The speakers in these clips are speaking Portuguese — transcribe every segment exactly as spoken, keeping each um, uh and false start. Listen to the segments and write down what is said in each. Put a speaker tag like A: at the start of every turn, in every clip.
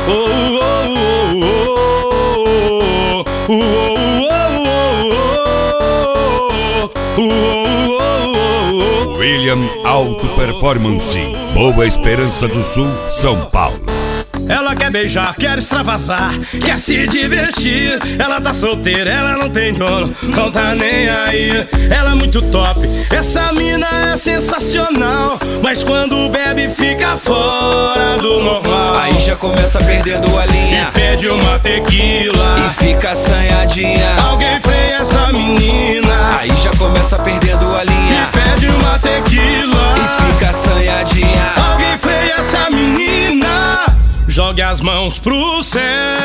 A: William Auto Performance, Boa Esperança do Sul, São Paulo.
B: Ela quer beijar, quer extravasar, quer se divertir. Ela tá solteira, ela não tem dono, não tá nem aí. Ela é muito top, essa mina é sensacional, mas quando bebe fica fora do normal.
C: Aí já começa perdendo a linha
B: e pede uma tequila
C: e fica assanhadinha.
B: Alguém freia essa menina.
C: Aí já começa perdendo a linha
B: e pede uma tequila
C: e fica assanhadinha.
B: Alguém freia essa menina. Jogue as mãos pro céu,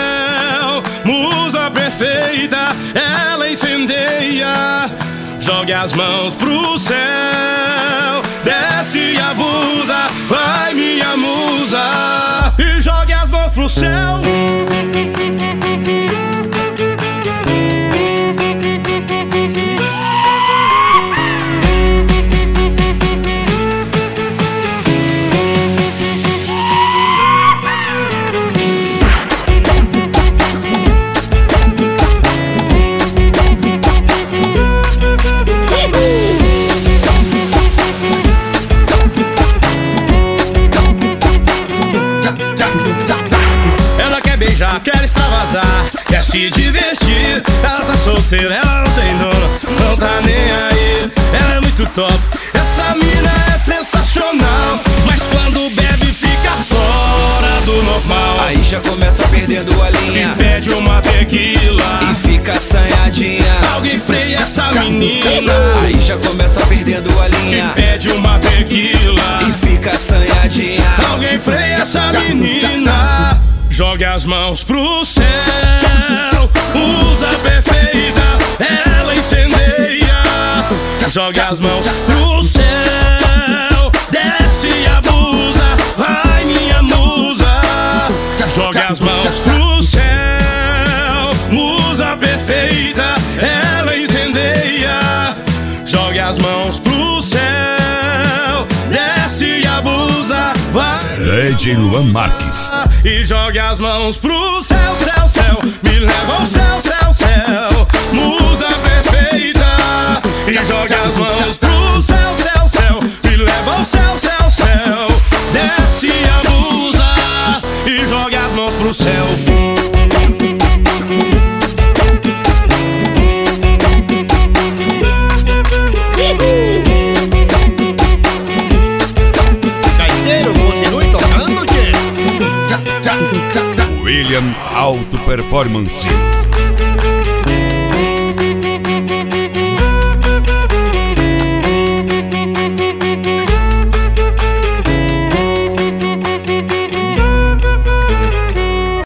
B: musa perfeita, ela incendeia. Jogue as mãos pro céu, desce e abusa, vai minha musa. E jogue as mãos pro céu. Ela quer beijar, quer extravasar, quer se divertir. Ela tá solteira, ela não tem dono, não tá nem aí. Ela é muito top, essa mina é sensacional, mas quando bebe fica fora do normal.
C: Aí já começa perdendo a linha
B: e pede uma tequila
C: e fica assanhadinha.
B: Alguém freia essa menina.
C: Aí já começa perdendo a linha
B: e pede uma tequila
C: e fica assanhadinha.
B: Alguém freia essa menina. Jogue as mãos pro céu, musa perfeita, ela incendeia. Jogue as mãos pro céu, desce e abusa, vai minha musa. Jogue as mãos pro céu, musa perfeita, ela incendeia. Jogue as mãos pro céu, desce e abusa, vai.
A: Lady Luan Marques.
B: E jogue as mãos pro céu, céu, céu, me leva ao céu, céu, céu, musa perfeita. E jogue as mãos pro céu, céu, céu, me leva ao céu, céu, céu, desce e abusa. E jogue as mãos pro céu.
A: William Auto Performance.